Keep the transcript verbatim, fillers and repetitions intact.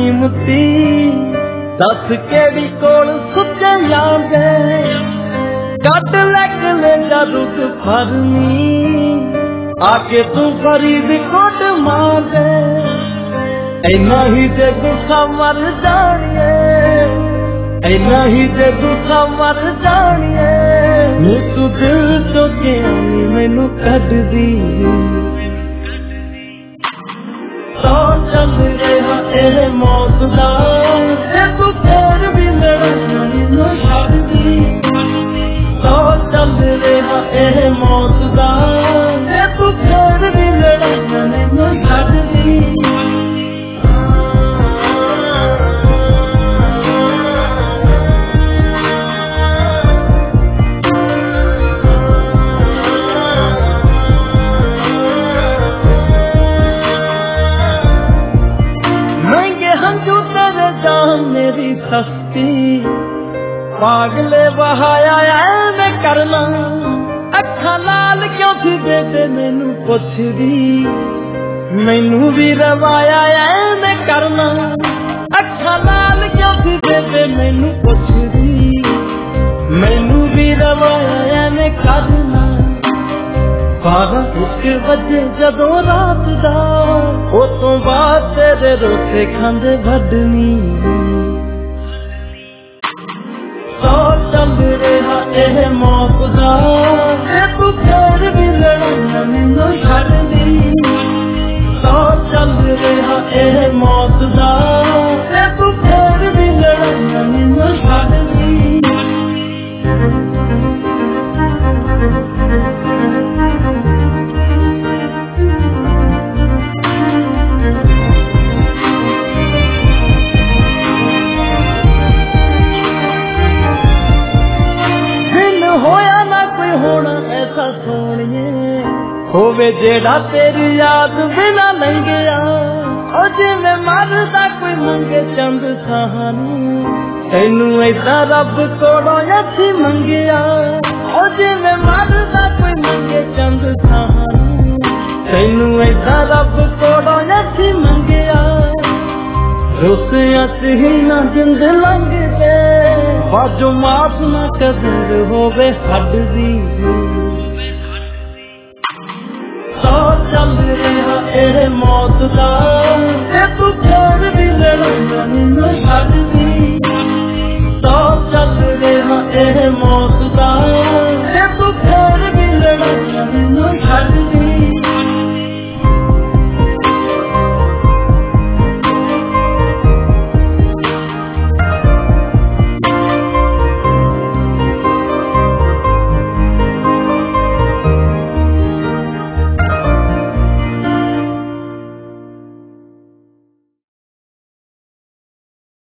कीमती दस केड़ी कोल सुचे लांदे कट लग लेगा रुक फरनी आके तू फरीदकोट मार दे ऐना ही ते गुस्सा मर जानिए ऐना ही ते गुस्सा मर जानिए नी तू दिल तो के आनी मैनू कद दी तो चल रहा ए मौत दा ते तू फिर भी मेरा मैनू छड़ दी तो चल रहा ए मौत दा ते तू फिर भी मेरा मैनू छड़ दी मेरी सस्ती पागले बहाया ऐ करना अखा लाल क्यों थी बेटे मैनू पुछदी मैनू भी रवाया ऐ करना अखा लाल क्यों थी बेटे मैनू पुछदी मैनू भी रवाया ऐ करना बारह एक बजे जदों रात दा ओ तो बाद तेरे रोके खांदे भडनी तो चल रहा ए मौत दा ते तू फिर भी लड़ना मैनू छड़ दी तो चल रहा ए मौत दा ते तू फिर भी लड़ना मैनू छड़ दी होवे जेड़ा तेरी याद बिना लंघिया ओ जिवें मरदा कोई मंगे चंद सहानू तैनू ऐसा रब कोलों अथी मंगिया ओ जिवें मरदा कोई मंगे चंद सहानू तैनू ऐसा रब कोलों अथी मंगिया रुसिया ही ना जिंद लंघदे बाजो माफ ना कदर होवे हद दी तो चल रहा ए मौत दा ते तू फिर भी लड़ना मैनू छड़ दी तो चल रहा ए मौत दा